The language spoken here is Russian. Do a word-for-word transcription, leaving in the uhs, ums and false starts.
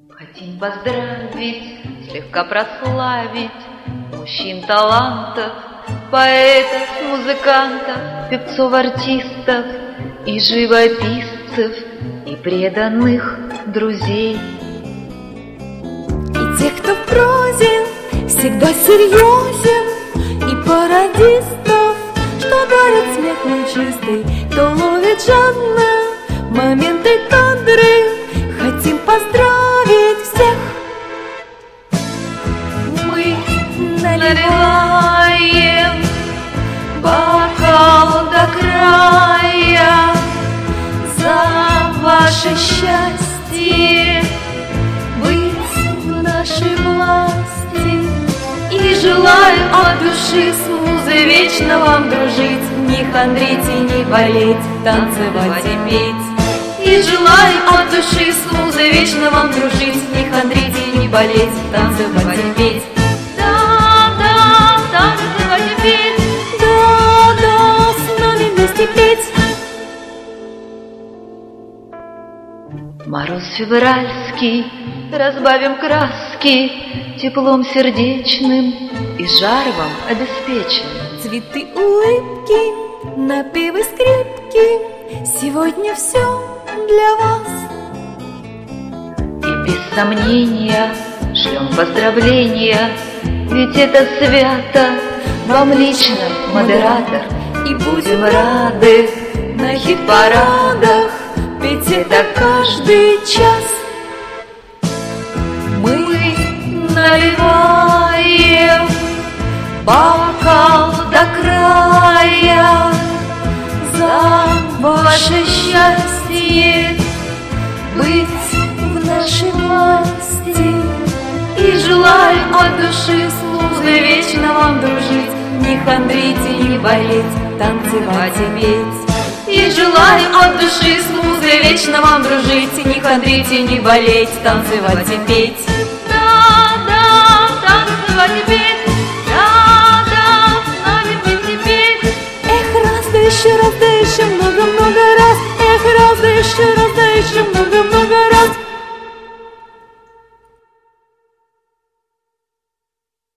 Хотим поздравить, слегка прославить мужчин талантов, поэтов, музыкантов, певцов, артистов и живописцев, и преданных друзей. И тех, кто в прозе всегда серьезен, и пародистов, что дарят смех лучистый, кто ловит жадно моменты, кадры. Хотим поздравить всех. Мы наливаем бокал до края за ваше счастье быть в нашей власти. И желаю от души с музой вечно вам дружить, не хандрить и не болеть, танцевать и петь. И желаю от души с музой вечно вам дружить, не хандрить и не болеть, танцевать и петь. Да-да, танцевать и петь. Да-да, с нами вместе петь. Мороз февральский, разбавим краски теплом сердечным, и жар вам обеспечен. Цветы, улыбки, напевы, скрипки, сегодня все для вас. И без сомнения шлем поздравления, ведь это свято вам лично, модератор. И будем рады на хит-парадах петь это каждый час. Мы наливаем бокал до края за ваше счастье быть в нашей власти. И желаю от души с музой вечно вам дружить, не хандрить и не болеть, танцевать и петь. И желаю от души с музой вечно вам дружить, не хандрить и не болеть, танцевать и петь. Да-да, танцевать и петь. Да-да, с нами вместе петь. Эх, раз, да еще раз, да еще много-много раз. Эх, раз, да еще раз, да еще много.